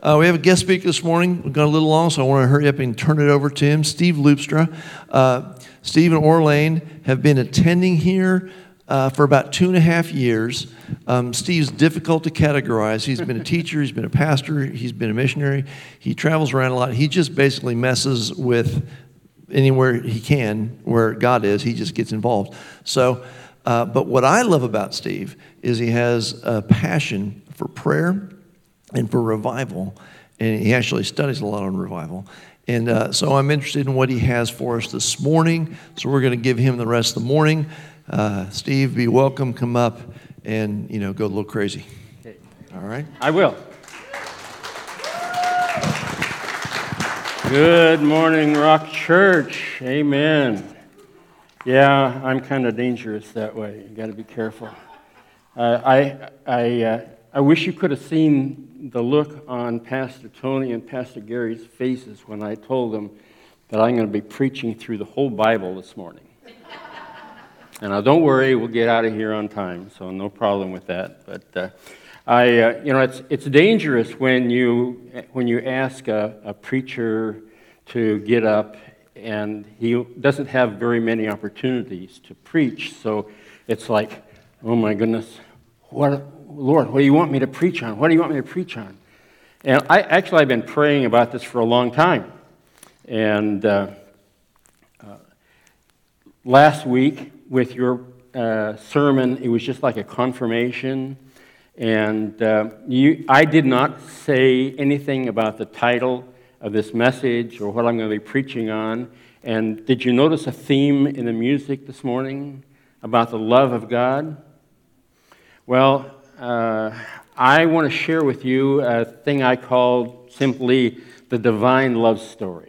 We have a guest speaker this morning. We've got a little long, so I want to hurry up and turn it over to him. Steve Loopstra. Steve and Orlane have been attending here for about 2.5 years. Steve's difficult to categorize. He's been a teacher, he's been a pastor, he's been a missionary. He travels around a lot. He just basically messes with anywhere he can, where God is, he just gets involved. So, but what I love about Steve is he has a passion for prayer and for revival, and he actually studies a lot on revival. And so I'm interested in what he has for us this morning, so we're going to give him the rest of the morning. Steve, be welcome, come up and, go a little crazy. Okay. All right? I will. Good morning, Rock Church. Amen. Yeah, I'm kind of dangerous that way. You got to be careful. I wish you could have seen the look on Pastor Tony and Pastor Gary's faces when I told them that I'm going to be preaching through the whole Bible this morning. And now, don't worry, we'll get out of here on time, so no problem with that. But it's dangerous when you ask a preacher to get up, and he doesn't have very many opportunities to preach. So it's like, oh my goodness, Lord, what do you want me to preach on? What do you want me to preach on? And I've been praying about this for a long time. And last week, with your sermon, it was just like a confirmation. And I did not say anything about the title of this message or what I'm going to be preaching on. And did you notice a theme in the music this morning about the love of God? Well, I want to share with you a thing I call simply the divine love story.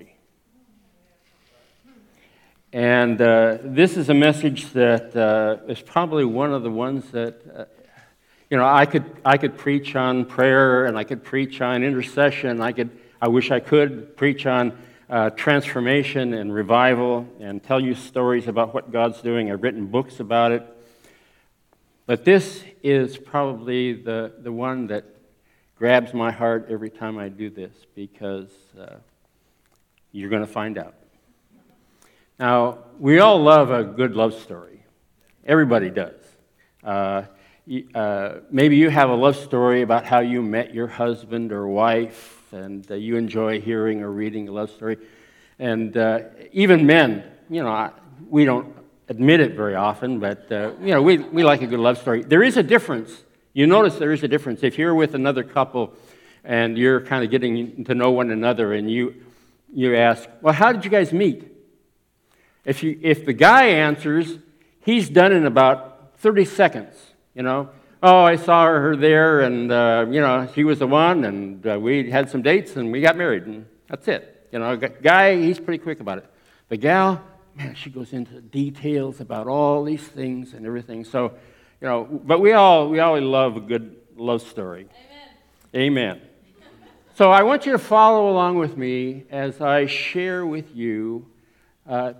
And this is a message that is probably one of the ones that, I could preach on prayer, and I could preach on intercession. I wish I could preach on transformation and revival and tell you stories about what God's doing. I've written books about it. But this is probably the one that grabs my heart every time I do this, because you're going to find out. Now, we all love a good love story. Everybody does. Maybe you have a love story about how you met your husband or wife, and you enjoy hearing or reading a love story. And even men, we don't admit it very often, but, we like a good love story. There is a difference. You notice there is a difference. If you're with another couple and you're kind of getting to know one another, and you ask, well, how did you guys meet? If the guy answers, he's done in about 30 seconds, Oh, I saw her there, and, she was the one, and we had some dates, and we got married, and that's it. Guy, he's pretty quick about it. The gal, man, she goes into details about all these things and everything. So, but we all love a good love story. Amen. So I want you to follow along with me as I share with you the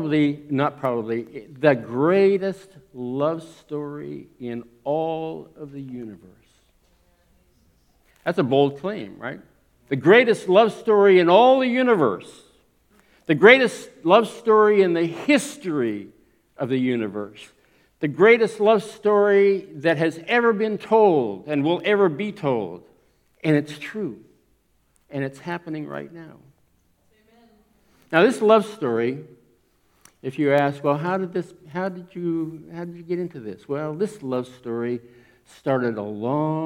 greatest love story in all of the universe. That's a bold claim, right? The greatest love story in all the universe. The greatest love story in the history of the universe. The greatest love story that has ever been told and will ever be told. And it's true. And it's happening right now. Now, this love story, if you ask, well, how did you get into this? Well, this love story started a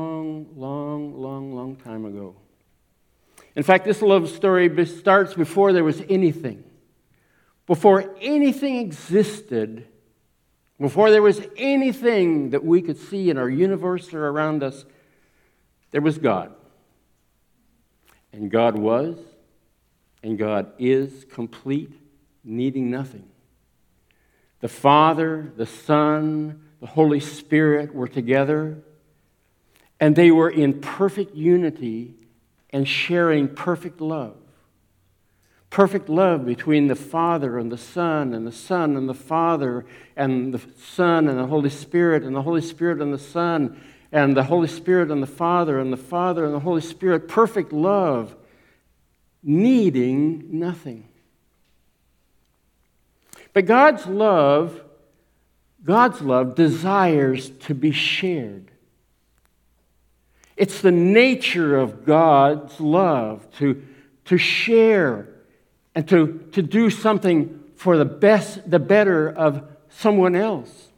long time ago. In fact, this love story starts before there was anything. Before anything existed, before there was anything that we could see in our universe or around us, there was God. And God was, and God is complete, needing nothing. The Father, the Son, the Holy Spirit were together, and they were in perfect unity and sharing perfect love. Perfect love between the Father and the Son and the Father and the Son and the Holy Spirit and the Holy Spirit and the Son and the Holy Spirit and the Father and the Father and the Holy Spirit, perfect love, needing nothing. But God's love desires to be shared. It's the nature of God's love to share and to do something for the better of someone else.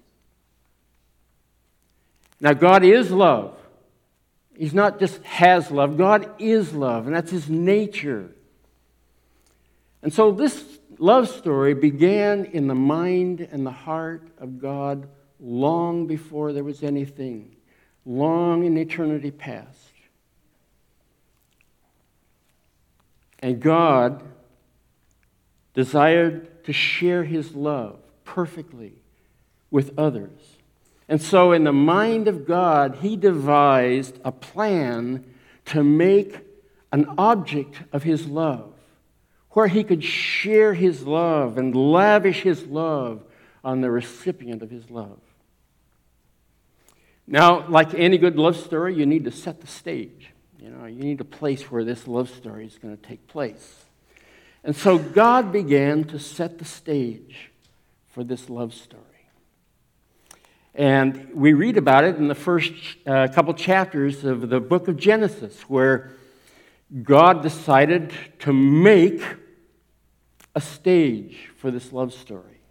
Now, God is love. He's not just has love. God is love, and that's His nature. And so this love story began in the mind and the heart of God long before there was anything, long in eternity past. And God desired to share His love perfectly with others. And so in the mind of God, He devised a plan to make an object of His love, where He could share His love and lavish His love on the recipient of His love. Now, like any good love story, you need to set the stage. You need a place where this love story is going to take place. And so God began to set the stage for this love story. And we read about it in the first couple chapters of the book of Genesis, where God decided to make a stage for this love story.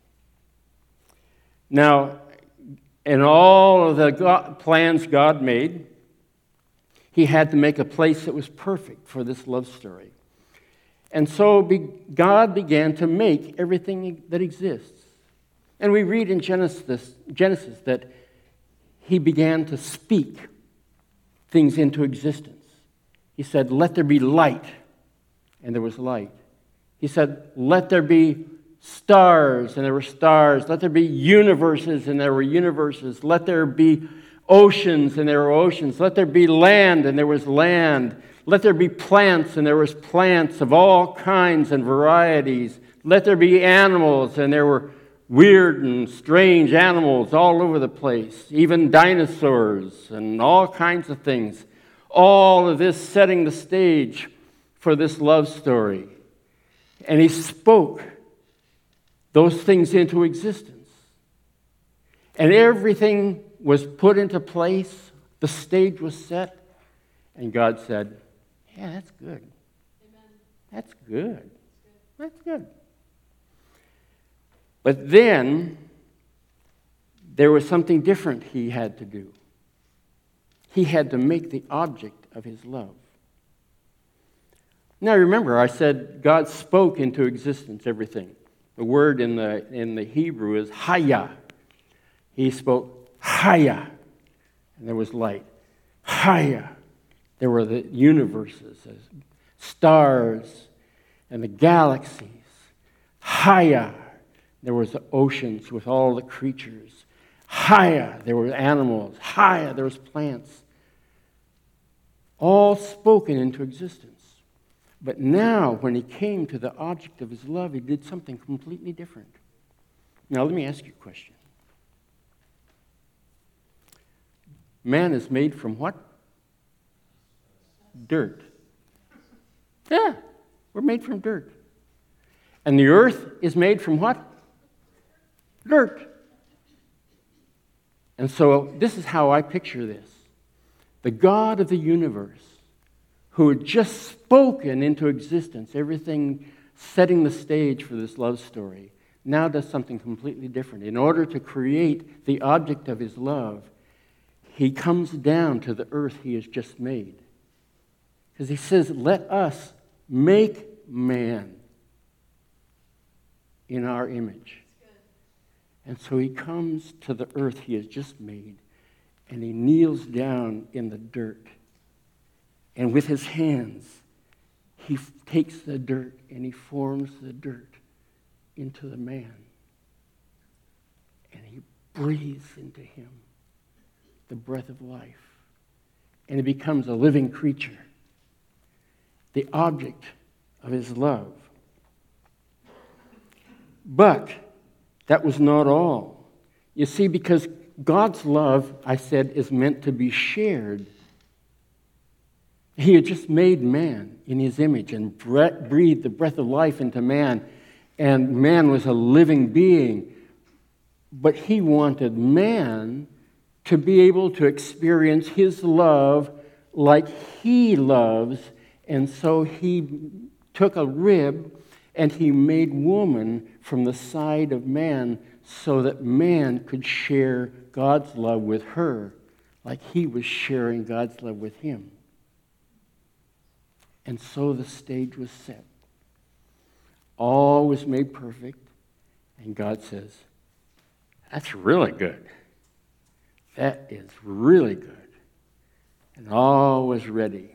Now, in all of the plans God made, He had to make a place that was perfect for this love story. And so God began to make everything that exists. And we read in Genesis that He began to speak things into existence. He said, "Let there be light," and there was light. He said, "Let there be stars," and there were stars. Let there be universes, and there were universes. Let there be oceans, and there were oceans. Let there be land, and there was land. Let there be plants, and there was plants of all kinds and varieties. Let there be animals, and there were weird and strange animals all over the place, even dinosaurs and all kinds of things. All of this setting the stage for this love story. And He spoke those things into existence. And everything was put into place. The stage was set. And God said, "Yeah, that's good. Amen. That's good. That's good." But then there was something different He had to do. He had to make the object of His love. Now remember, I said God spoke into existence everything. The word in the Hebrew is haya. He spoke haya, and there was light. Haya. There were the universes, the stars, and the galaxies. Haya. There was the oceans with all the creatures. Haya. There were animals. Haya. There was plants. All spoken into existence. But now, when He came to the object of His love, He did something completely different. Now, let me ask you a question. Man is made from what? Dirt. Yeah, we're made from dirt. And the earth is made from what? Dirt. And so, this is how I picture this. The God of the universe, who had just spoken into existence, everything setting the stage for this love story, now does something completely different. In order to create the object of His love, He comes down to the earth He has just made. Because He says, "Let us make man in our image." And so He comes to the earth He has just made, and He kneels down in the dirt. And with His hands, He takes the dirt and He forms the dirt into the man. And He breathes into him the breath of life. And he becomes a living creature, the object of His love. But that was not all. You see, because God's love, I said, is meant to be shared. He had just made man in his image and breathed the breath of life into man, and man was a living being. But he wanted man to be able to experience his love like he loves, and so he took a rib and he made woman from the side of man so that man could share God's love with her like he was sharing God's love with him. And so the stage was set. All was made perfect, and God says, that's really good. That is really good. And all was ready.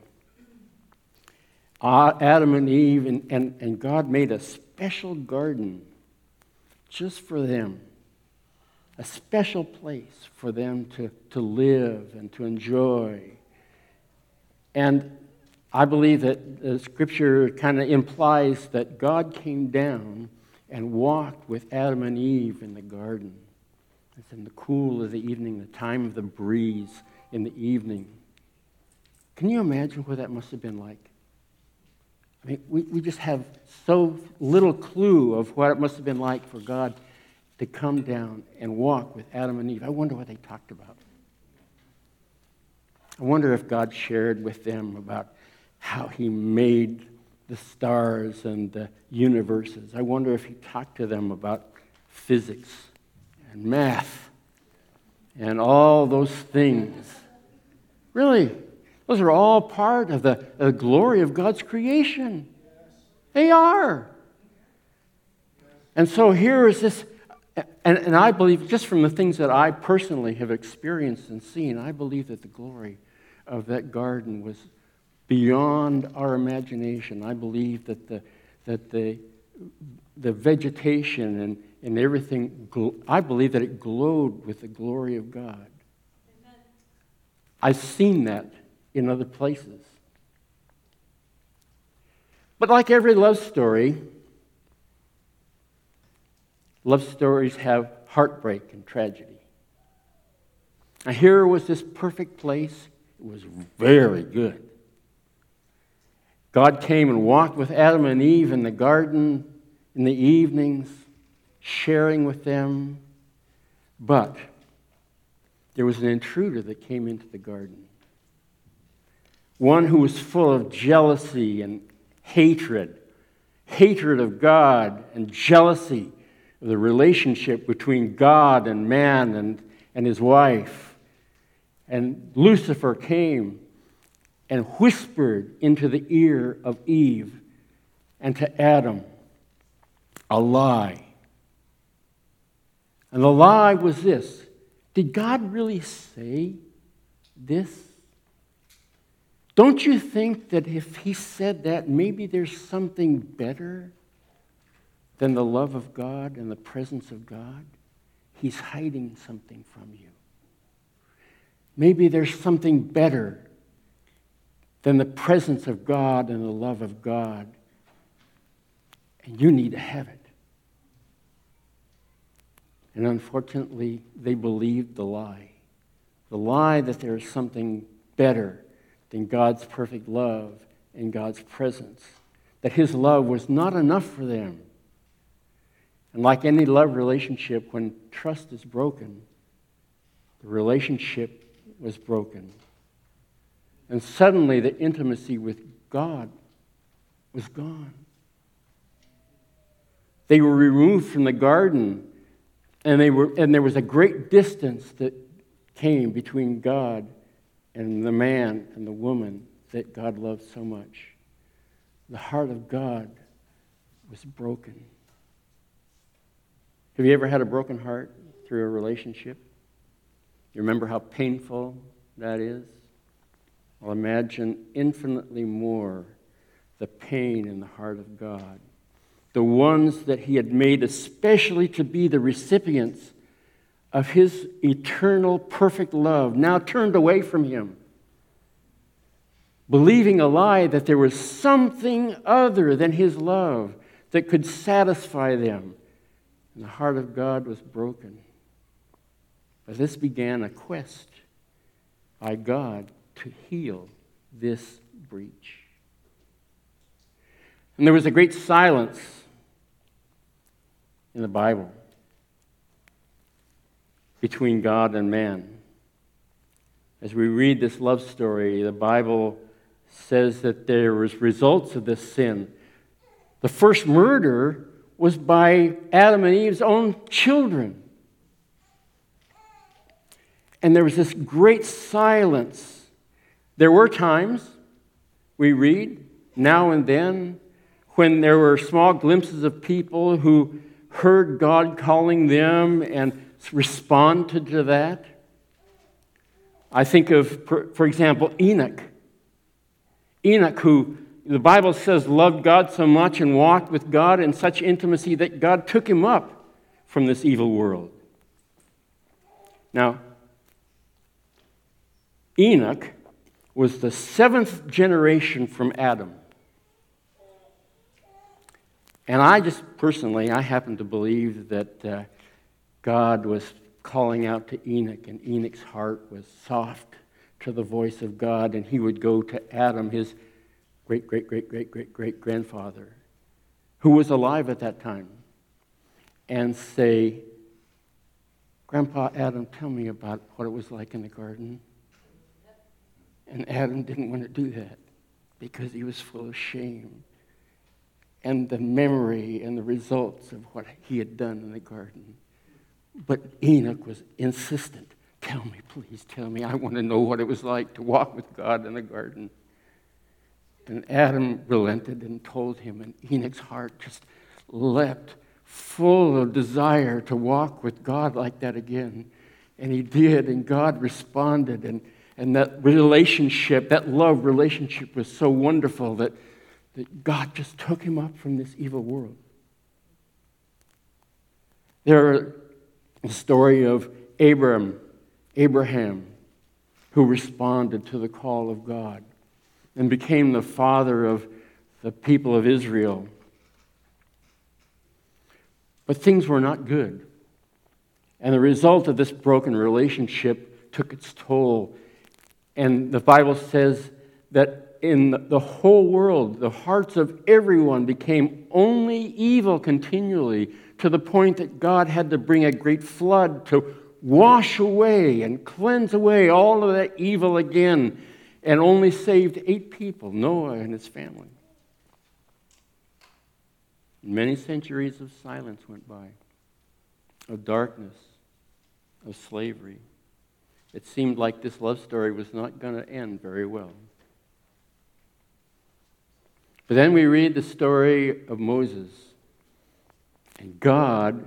Adam and Eve and God made a special garden just for them, a special place for them to live and to enjoy. And I believe that the Scripture kind of implies that God came down and walked with Adam and Eve in the garden. It's in the cool of the evening, the time of the breeze in the evening. Can you imagine what that must have been like? I mean, we just have so little clue of what it must have been like for God to come down and walk with Adam and Eve. I wonder what they talked about. I wonder if God shared with them about how he made the stars and the universes. I wonder if he talked to them about physics and math and all those things. Really, those are all part of the glory of God's creation. They are. And so here is this, and I believe, just from the things that I personally have experienced and seen, I believe that the glory of that garden was beyond our imagination. I believe that the vegetation and everything, I believe that it glowed with the glory of God. Amen. I've seen that in other places. But like every love stories have heartbreak and tragedy. Now here was this perfect place. It was very good. God came and walked with Adam and Eve in the garden in the evenings, sharing with them. But there was an intruder that came into the garden. One who was full of jealousy and hatred of God and jealousy of the relationship between God and man and his wife. And Lucifer came and whispered into the ear of Eve and to Adam a lie. And the lie was this: did God really say this? Don't you think that if he said that, maybe there's something better than the love of God and the presence of God? He's hiding something from you. Maybe there's something better than the presence of God and the love of God, and you need to have it. And unfortunately, they believed the lie that there is something better than God's perfect love and God's presence, that his love was not enough for them. And like any love relationship, when trust is broken, the relationship was broken. And suddenly the intimacy with God was gone. They were removed from the garden, and there was a great distance that came between God and the man and the woman that God loved so much. The heart of God was broken. Have you ever had a broken heart through a relationship? You remember how painful that is? Well, imagine infinitely more the pain in the heart of God. The ones that he had made especially to be the recipients of his eternal perfect love, now turned away from him, believing a lie that there was something other than his love that could satisfy them. And the heart of God was broken. But this began a quest by God to heal this breach. And there was a great silence in the Bible between God and man. As we read this love story, the Bible says that there was results of this sin. The first murder was by Adam and Eve's own children. And there was this great silence. There were times, we read, now and then, when there were small glimpses of people who heard God calling them and responded to that. I think of, for example, Enoch. Enoch, who the Bible says loved God so much and walked with God in such intimacy that God took him up from this evil world. Now, Enoch was the 7th generation from Adam. And I happen to believe that God was calling out to Enoch, and Enoch's heart was soft to the voice of God, and he would go to Adam, his great-great-great-great-great-great-grandfather, who was alive at that time, and say, Grandpa Adam, tell me about what it was like in the garden. And Adam didn't want to do that because he was full of shame and the memory and the results of what he had done in the garden. But Enoch was insistent. Tell me, please, tell me. I want to know what it was like to walk with God in the garden. And Adam relented and told him, and Enoch's heart just leapt, full of desire to walk with God like that again. And he did, and God responded, and that relationship, that love relationship was so wonderful that God just took him up from this evil world. There the story of Abraham, who responded to the call of God and became the father of the people of Israel. But things were not good. And the result of this broken relationship took its toll. And the Bible says that in the whole world, the hearts of everyone became only evil continually, to the point that God had to bring a great flood to wash away and cleanse away all of that evil again, and only saved 8 people, Noah and his family. Many centuries of silence went by, of darkness, of slavery. It seemed like this love story was not going to end very well. But then we read the story of Moses. And God,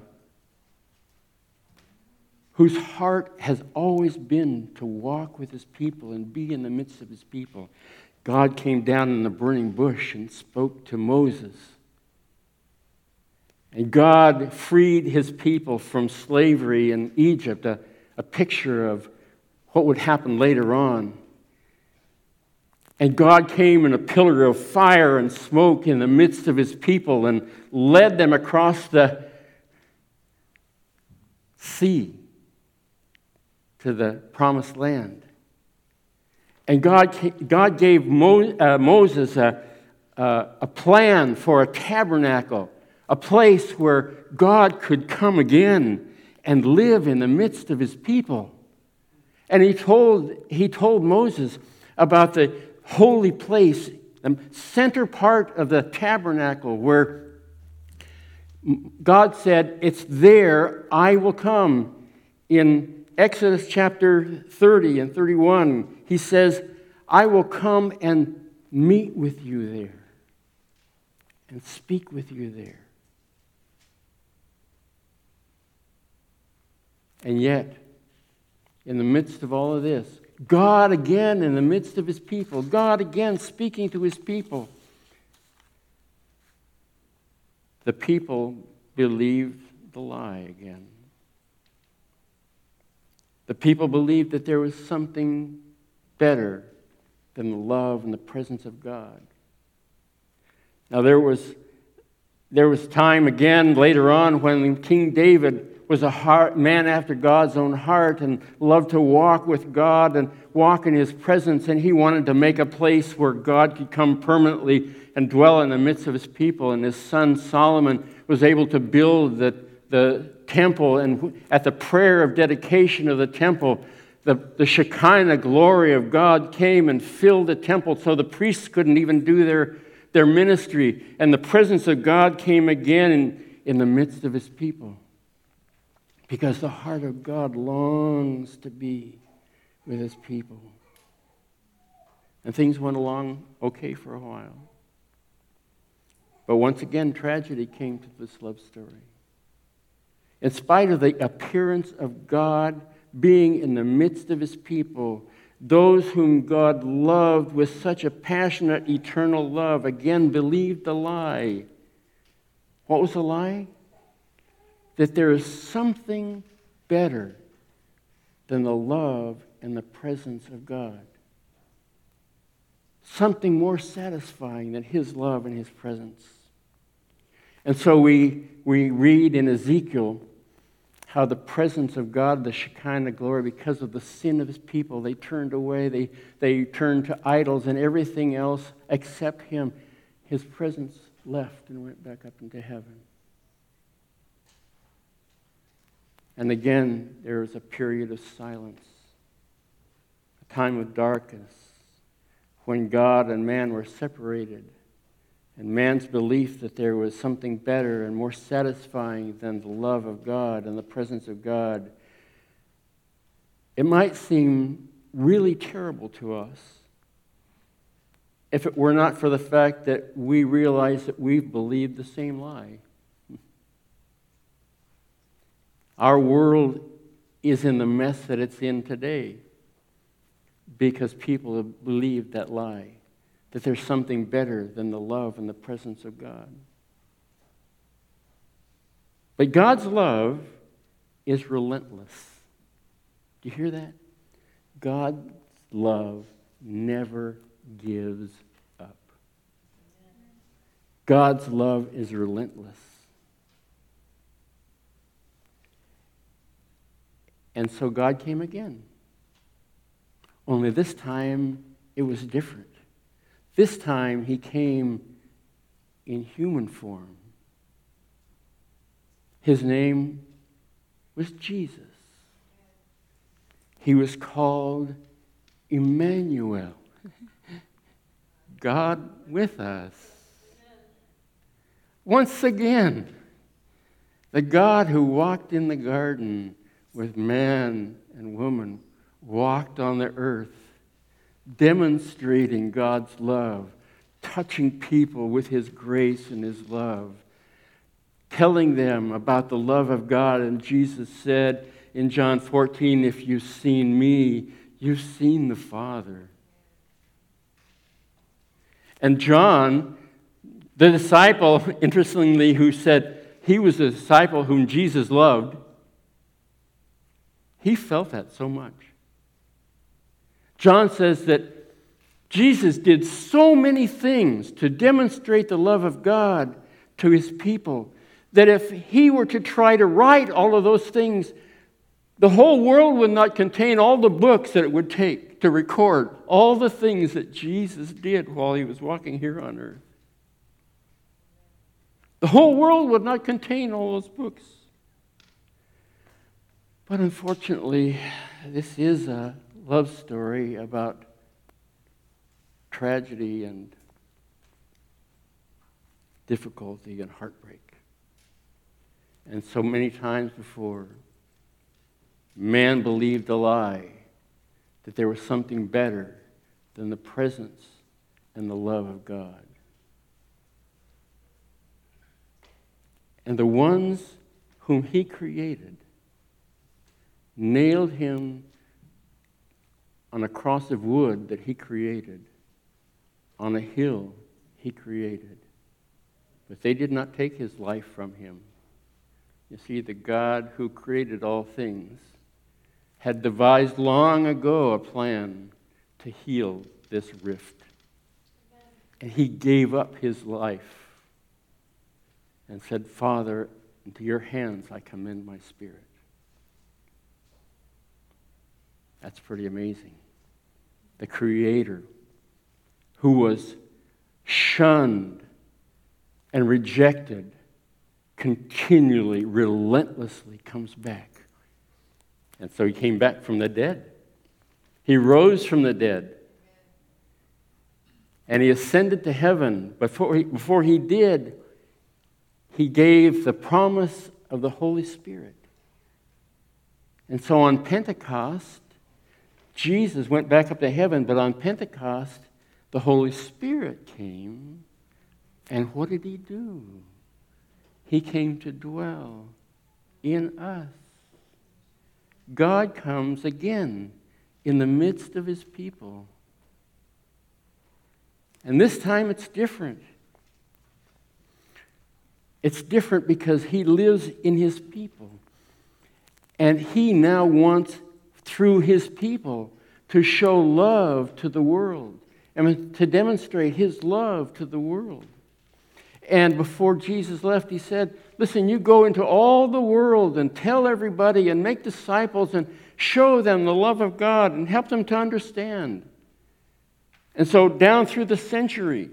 whose heart has always been to walk with his people and be in the midst of his people, God came down in the burning bush and spoke to Moses. And God freed his people from slavery in Egypt, a picture of what would happen later on. And God came in a pillar of fire and smoke in the midst of his people and led them across the sea to the promised land. And God gave Moses a plan for a tabernacle, a place where God could come again and live in the midst of his people. And he told Moses about the holy place, the center part of the tabernacle, where God said, it's there I will come. In Exodus chapter 30 and 31, he says, I will come and meet with you there and speak with you there. And yet, in the midst of all of this, God again in the midst of his people, God again speaking to his people. The people believed the lie again. The people believed that there was something better than the love and the presence of God. Now there was time again later on when King David was a man after God's own heart and loved to walk with God and walk in His presence. And he wanted to make a place where God could come permanently and dwell in the midst of His people. And his son Solomon was able to build the temple. And at the prayer of dedication of the temple, the Shekinah glory of God came and filled the temple so the priests couldn't even do their ministry. And the presence of God came again in the midst of His people. Because the heart of God longs to be with His people. And things went along okay for a while. But once again, tragedy came to this love story. In spite of the appearance of God being in the midst of His people, those whom God loved with such a passionate, eternal love, again believed the lie. What was the lie? That there is something better than the love and the presence of God. Something more satisfying than His love and His presence. And so we read in Ezekiel how the presence of God, the Shekinah glory, because of the sin of His people, they turned away, they turned to idols and everything else except Him. His presence left and went back up into heaven. And again, there was a period of silence, a time of darkness, when God and man were separated, and man's belief that there was something better and more satisfying than the love of God and the presence of God. It might seem really terrible to us if it were not for the fact that we realize that we've believed the same lie. Our world is in the mess that it's in today because people have believed that lie, that there's something better than the love and the presence of God. But God's love is relentless. Do you hear that? God's love never gives up. God's love is relentless. And so God came again. Only this time it was different. This time He came in human form. His name was Jesus. He was called Emmanuel, God with us. Once again, the God who walked in the garden with man and woman walked on the earth, demonstrating God's love, touching people with His grace and His love, telling them about the love of God. And Jesus said in John 14, "If you've seen me, you've seen the Father." And John, the disciple, interestingly, who said he was the disciple whom Jesus loved, he felt that so much. John says that Jesus did so many things to demonstrate the love of God to His people that if He were to try to write all of those things, the whole world would not contain all the books that it would take to record all the things that Jesus did while He was walking here on earth. The whole world would not contain all those books. But unfortunately, this is a love story about tragedy and difficulty and heartbreak. And so many times before, man believed a lie that there was something better than the presence and the love of God. And the ones whom He created nailed Him on a cross of wood that He created, on a hill He created. But they did not take His life from Him. You see, the God who created all things had devised long ago a plan to heal this rift. And He gave up His life and said, "Father, Into your hands I commend my spirit. That's pretty amazing. The Creator, who was shunned and rejected, continually, relentlessly comes back. And so he came back from the dead. He rose from the dead. And he ascended to heaven. Before he did, he gave the promise of the Holy Spirit. And so on Pentecost, Jesus went back up to heaven, but on Pentecost, the Holy Spirit came. And what did he do? He came to dwell in us. God comes again in the midst of his people. And this time it's different. It's different because he lives in his people. And he now wants, through his people, to show love to the world. And to demonstrate his love to the world. And before Jesus left, he said, listen, you go into all the world and tell everybody and make disciples and show them the love of God and help them to understand. And so down through the centuries,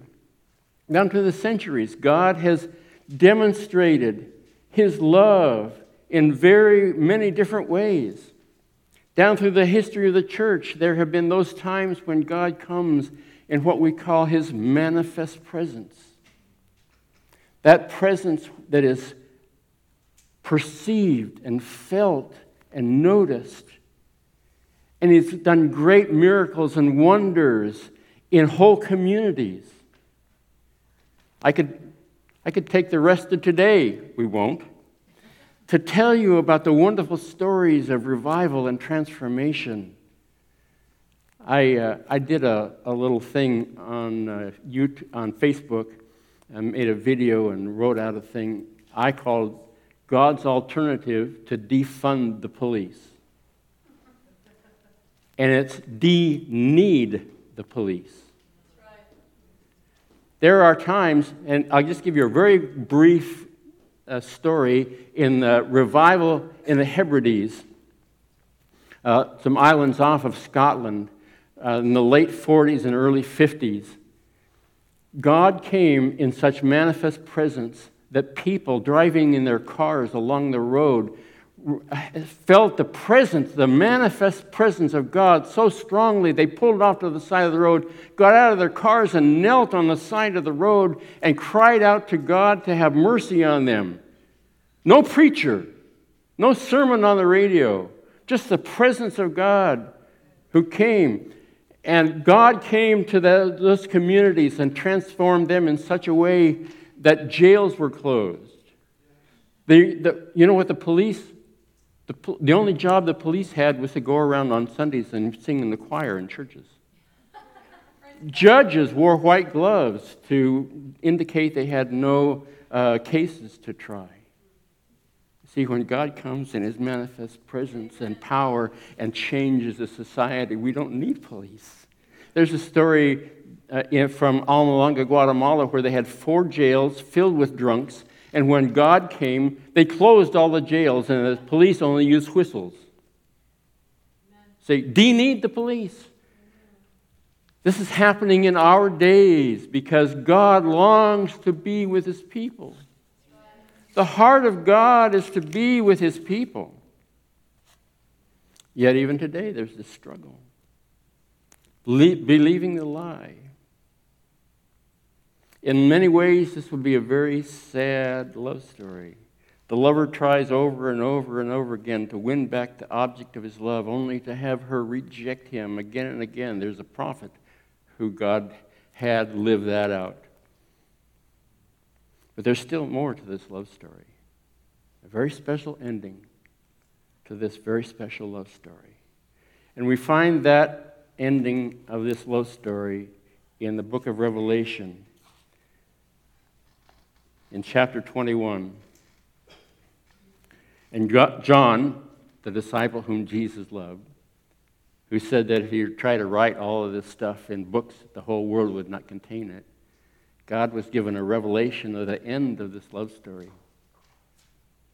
God has demonstrated his love in very many different ways. Down through the history of the church, there have been those times when God comes in what we call his manifest presence. That presence that is perceived and felt and noticed. And he's done great miracles and wonders in whole communities. I could take the rest of today, we won't, to tell you about the wonderful stories of revival and transformation. I did a little thing on Facebook. I made a video and wrote out a thing I called God's Alternative to Defund the Police. And it's de-need the police. Right. There are times, and I'll just give you a very brief story in the revival in the Hebrides, some islands off of Scotland, in the late 40s and early 50s. God came in such manifest presence that people driving in their cars along the road felt the presence, the manifest presence of God so strongly they pulled off to the side of the road, got out of their cars and knelt on the side of the road and cried out to God to have mercy on them. No preacher, no sermon on the radio, just the presence of God who came. And God came to those communities and transformed them in such a way that jails were closed. You know what the police, the only job the police had was to go around on Sundays and sing in the choir in churches. Judges wore white gloves to indicate they had no cases to try. See, when God comes in his manifest presence and power and changes the society, we don't need police. There's a story from Almalanga, Guatemala, where they had 4 jails filled with drunks, and when God came, they closed all the jails, and the police only used whistles. Say, de-need the police. This is happening in our days because God longs to be with his people. The heart of God is to be with his people. Yet even today there's this struggle. Believing the lie. In many ways, this would be a very sad love story. The lover tries over and over and over again to win back the object of his love, only to have her reject him again and again. There's a prophet who God had lived that out. But there's still more to this love story. A very special ending to this very special love story. And we find that ending of this love story in the book of Revelation, in chapter 21. And John, the disciple whom Jesus loved, who said that if he tried to write all of this stuff in books, the whole world would not contain it. God was given a revelation of the end of this love story.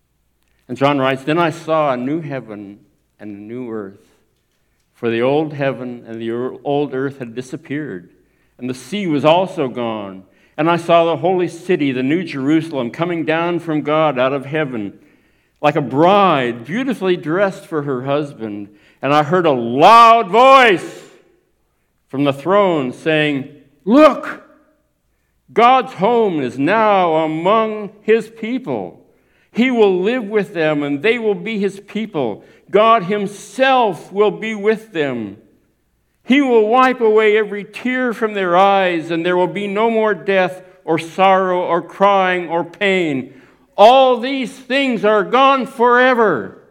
And John writes, "Then I saw a new heaven and a new earth. For the old heaven and the old earth had disappeared, and the sea was also gone. And I saw the holy city, the new Jerusalem, coming down from God out of heaven, like a bride beautifully dressed for her husband. And I heard a loud voice from the throne saying, 'Look, God's home is now among his people. He will live with them, and they will be his people. God himself will be with them. He will wipe away every tear from their eyes, and there will be no more death or sorrow or crying or pain. All these things are gone forever.'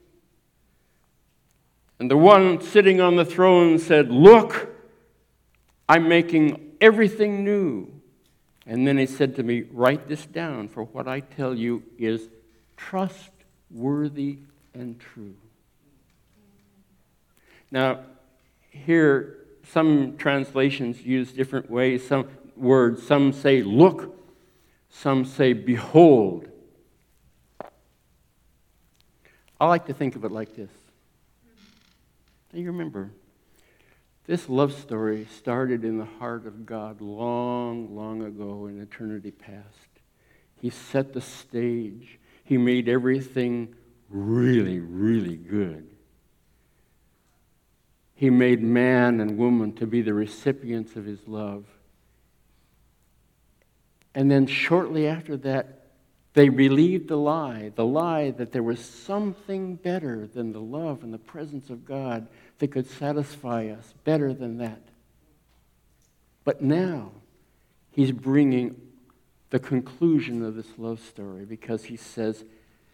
And the one sitting on the throne said, 'Look, I'm making everything new.' And then he said to me, 'Write this down, for what I tell you is trustworthy and true.'" Now, here, some translations use different ways, some words. Some say, "Look." Some say, "Behold." I like to think of it like this. Now, you remember, this love story started in the heart of God long, long ago in eternity past. He set the stage. He made everything really, really good. He made man and woman to be the recipients of his love. And then shortly after that, they believed the lie that there was something better than the love and the presence of God that could satisfy us, better than that. But now, he's bringing the conclusion of this love story, because he says,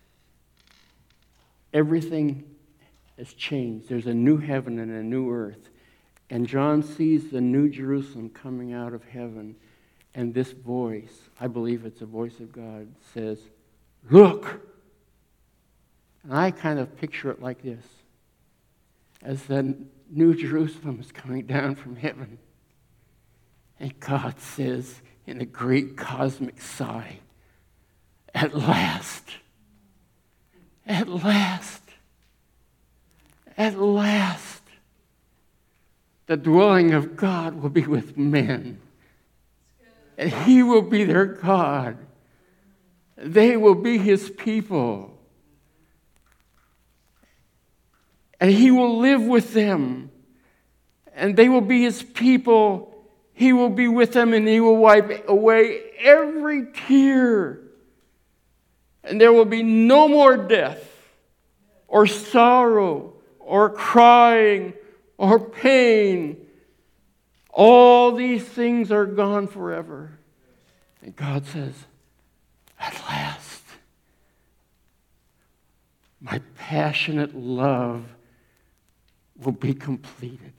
everything has changed. There's a new heaven and a new earth. And John sees the new Jerusalem coming out of heaven. And this voice, I believe it's a voice of God, says, "Look." And I kind of picture it like this. As the new Jerusalem is coming down from heaven, and God says in a great cosmic sigh, "At last, at last, at last, the dwelling of God will be with men. And he will be their God. They will be his people. And he will live with them. And they will be his people. He will be with them, and he will wipe away every tear. And there will be no more death, or sorrow, or crying, or pain. All these things are gone forever." And God says, "At last, my passionate love will be completed.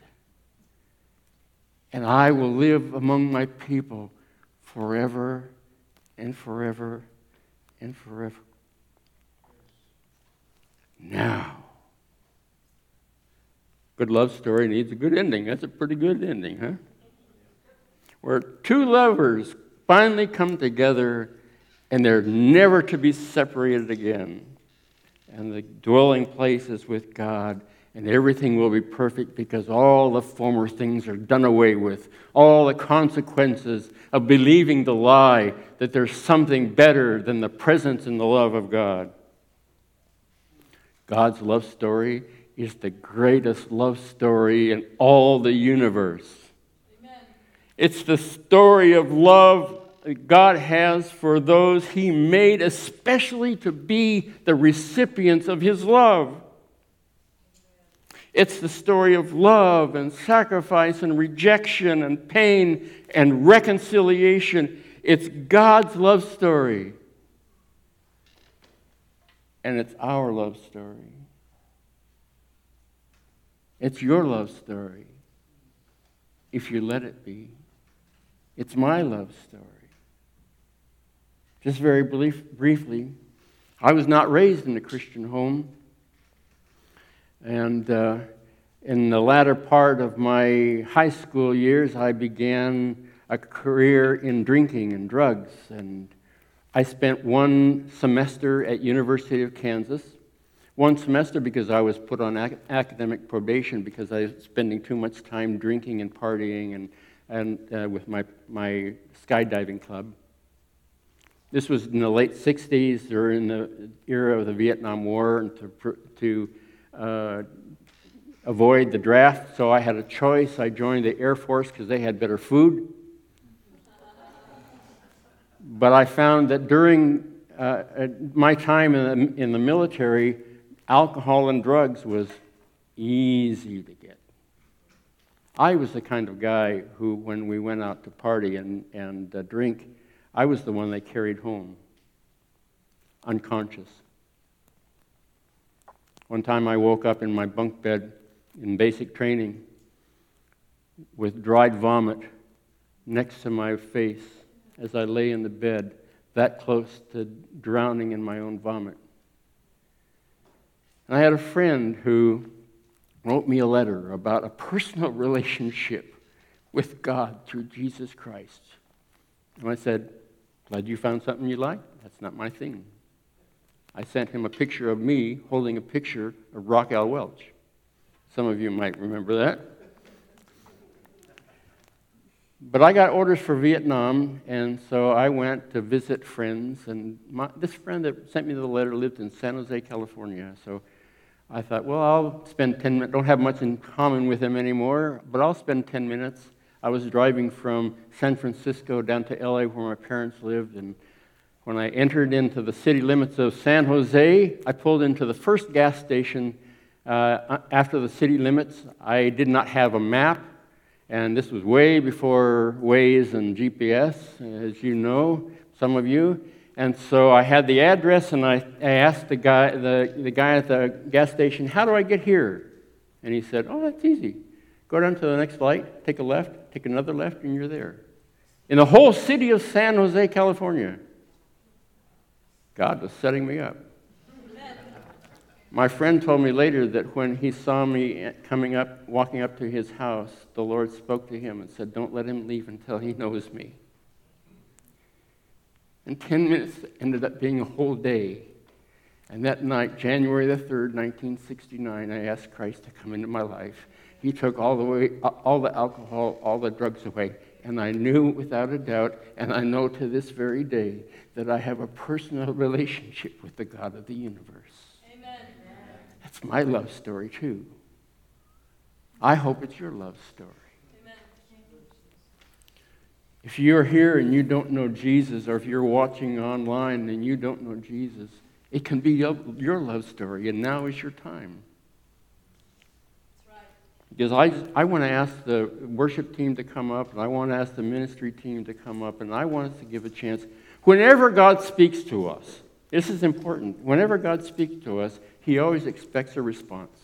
And I will live among my people forever and forever and forever." Now, good love story needs a good ending. That's a pretty good ending, huh? Where two lovers finally come together, and they're never to be separated again. And the dwelling place is with God, and everything will be perfect because all the former things are done away with. All the consequences of believing the lie that there's something better than the presence and the love of God. God's love story is the greatest love story in all the universe. Amen. It's the story of love that God has for those he made especially to be the recipients of his love. It's the story of love and sacrifice and rejection and pain and reconciliation. It's God's love story. And it's our love story. It's your love story, if you let it be. It's my love story. Just very briefly, I was not raised in a Christian home. And in the latter part of my high school years, I began a career in drinking and drugs. And I spent one semester at University of Kansas. One semester because I was put on academic probation because I was spending too much time drinking and partying and with my skydiving club. This was in the late 60s, during the era of the Vietnam War, and to avoid the draft, so I had a choice. I joined the Air Force because they had better food. But I found that during my time in the military, alcohol and drugs was easy to get. I was the kind of guy who, when we went out to party and drink, I was the one they carried home, unconscious. One time I woke up in my bunk bed in basic training with dried vomit next to my face as I lay in the bed, that close to drowning in my own vomit. And I had a friend who wrote me a letter about a personal relationship with God through Jesus Christ. And I said, "Glad you found something you like. That's not my thing." I sent him a picture of me holding a picture of Raquel Welch. Some of you might remember that. But I got orders for Vietnam, and so I went to visit friends. And this friend that sent me the letter lived in San Jose, California. So I thought, well, I'll spend 10 minutes. Don't have much in common with him anymore, but I'll spend 10 minutes. I was driving from San Francisco down to LA where my parents lived, and when I entered into the city limits of San Jose, I pulled into the first gas station after the city limits. I did not have a map, and this was way before Waze and GPS, as you know, some of you. And so I had the address, and I asked the guy at the gas station, "How do I get here?" And he said, "Oh, that's easy. Go down to the next light, take a left, take another left, and you're there." In the whole city of San Jose, California. God was setting me up. My friend told me later that when he saw me walking up to his house, the Lord spoke to him and said, "Don't let him leave until he knows me." And 10 minutes ended up being a whole day. And that night, January the 3rd, 1969, I asked Christ to come into my life. He took all the alcohol, all the drugs away. And I knew without a doubt, and I know to this very day, that I have a personal relationship with the God of the universe. Amen. That's my love story, too. I hope it's your love story. Amen. If you're here and you don't know Jesus, or if you're watching online and you don't know Jesus, it can be your love story, and now is your time. Because I want to ask the worship team to come up, and I want to ask the ministry team to come up, and I want us to give a chance. Whenever God speaks to us, this is important. Whenever God speaks to us, He always expects a response.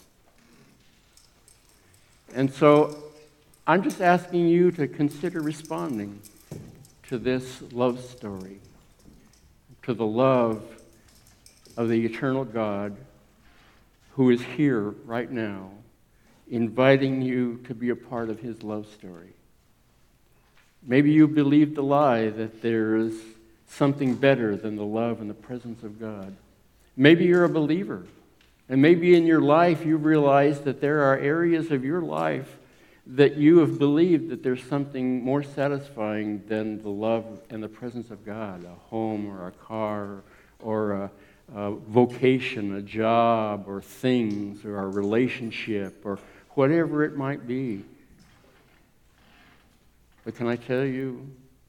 And so I'm just asking you to consider responding to this love story, to the love of the eternal God who is here right now, inviting you to be a part of His love story. Maybe you believe the lie that there is something better than the love and the presence of God. Maybe you're a believer, and maybe in your life you realize that there are areas of your life that you have believed that there's something more satisfying than the love and the presence of God, a home or a car or a vocation, a job or things or a relationship or whatever it might be. But can I tell you,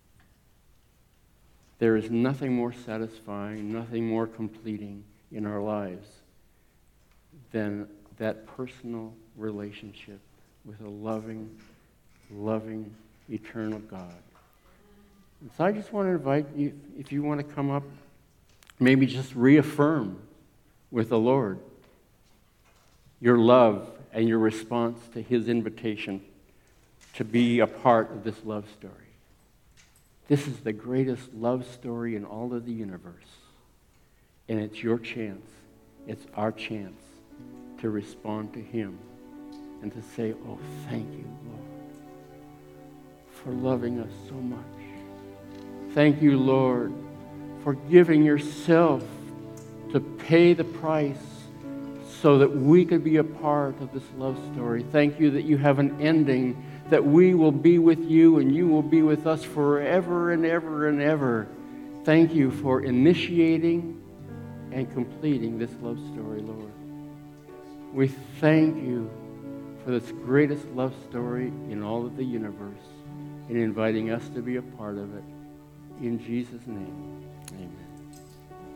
there is nothing more satisfying, nothing more completing in our lives than that personal relationship with a loving, loving, eternal God. And so I just want to invite you, if you want to come up, maybe just reaffirm with the Lord your love and your response to His invitation to be a part of this love story. This is the greatest love story in all of the universe. And it's your chance, it's our chance to respond to Him and to say, "Oh, thank you, Lord, for loving us so much. Thank you, Lord, for giving yourself to pay the price so that we could be a part of this love story. Thank you that you have an ending, that we will be with you and you will be with us forever and ever and ever. Thank you for initiating and completing this love story, Lord. We thank you for this greatest love story in all of the universe and inviting us to be a part of it. In Jesus' name, amen.